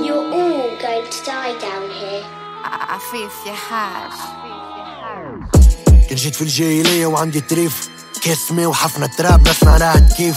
You're all going to die down here. عفيف يا حاج. كنت جيت في الجاهلية وعندي تريف كاس ماء وحفنة تراب نصنع راحت كيف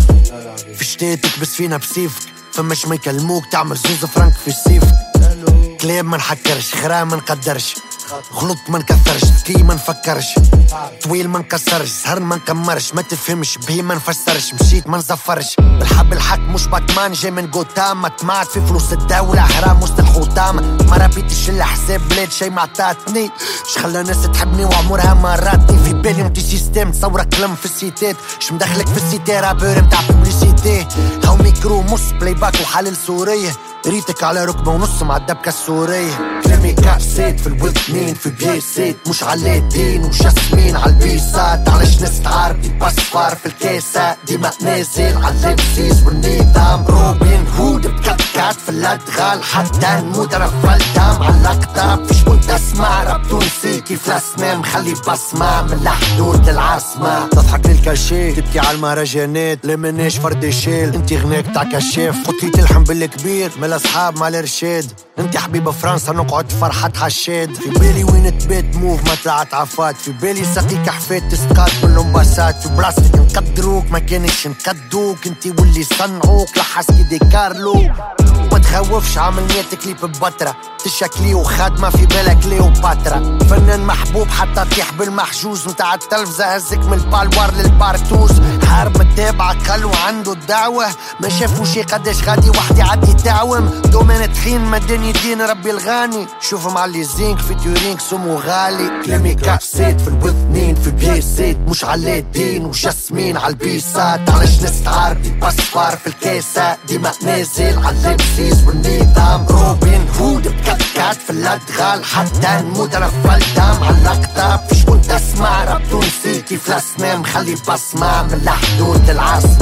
في شتاء تكبس فينا بسيفك فماش ما يكلموك تعمل زوز فرنك في السيفك كلام ما نحكرش خرام ما نقدرش غلط ما نكثرش ذكي ما نفكرش طويل ما نكسرش سهر ما نكمرش ما تفهمش به ما نفسرش مشيت ما نزفرش بالحب الحق مش باتمان جاي من جوتام ما طمعت في فلوس الدولة حرام وسط الحوتام ما ربيتش الا حساب بلاد شي ما عطاتني ش خلى ناس تحبني وعمرها ما راتني في بالي متي سيستم تصور كلام في السيتات ش مدخلك في السيتي رابور متاع بوبليسيتي هاو ميكرو مص بلاي باك وحلل سورية ريتك على ركبة ونص مع الدبكة السورية كلامي كاسيت في الوثنين في بيسيت مش على الدين وجسمين على البيسات علاش ناس تعاربي بصفار في الكاسات ديما نازل على اللبسيس والنظام روبين هود بكتكات في الادغال حتى نموت انا فلتام على الاقطاب فيش كنت اسمع راب تونسي كيف الاسنان مخلي بصمة من الحدود للعاصمة تضحك للكاشي تبكي على المهرجانات لا مناش فرد شيل انتي غناك تاع كشاف قلت لي تلحم بالكبير مال اصحاب مال ارشاد انتي حبيبة فرنسا نقعد فرحة حشاد في بالي وين تبات موف ما طلعت عفات في بالي سقيك حفات تسقات باللمباسات في بلاصتك نقدروك ما كانش نقدوك انتي واللي صنعوك لحسكي دي كارلو ما تخوفش عامل نية كليب ببطرة تشكلي وخادمة في بالك كليوباترا فنان محبوب حتى طيح بالمحجوز متاع التلفزة هزك من البالوار للبارتوز حارب متابعة قال وعنده الدعوة ما شافوا شي قداش غادي وحدي عدي تعوم دومان تخين مدني دين ربي الغاني شوفوا مع اللي زينك في تيورينك سمو غالي كلامي كاسيت في الوثنين في بيسيت مش على الدين وجسمين على البيسات علاش ناس تعاربي بصفار في الكاسات ديما نازل على اللبسيس والنظام روبين هود بكتكات في الادغال حتى نموت انا فلتام على الاقطاب فيش كنت اسمع راب تونسي كيف الاسنان مخلي بصمة من الحدود للعاصمة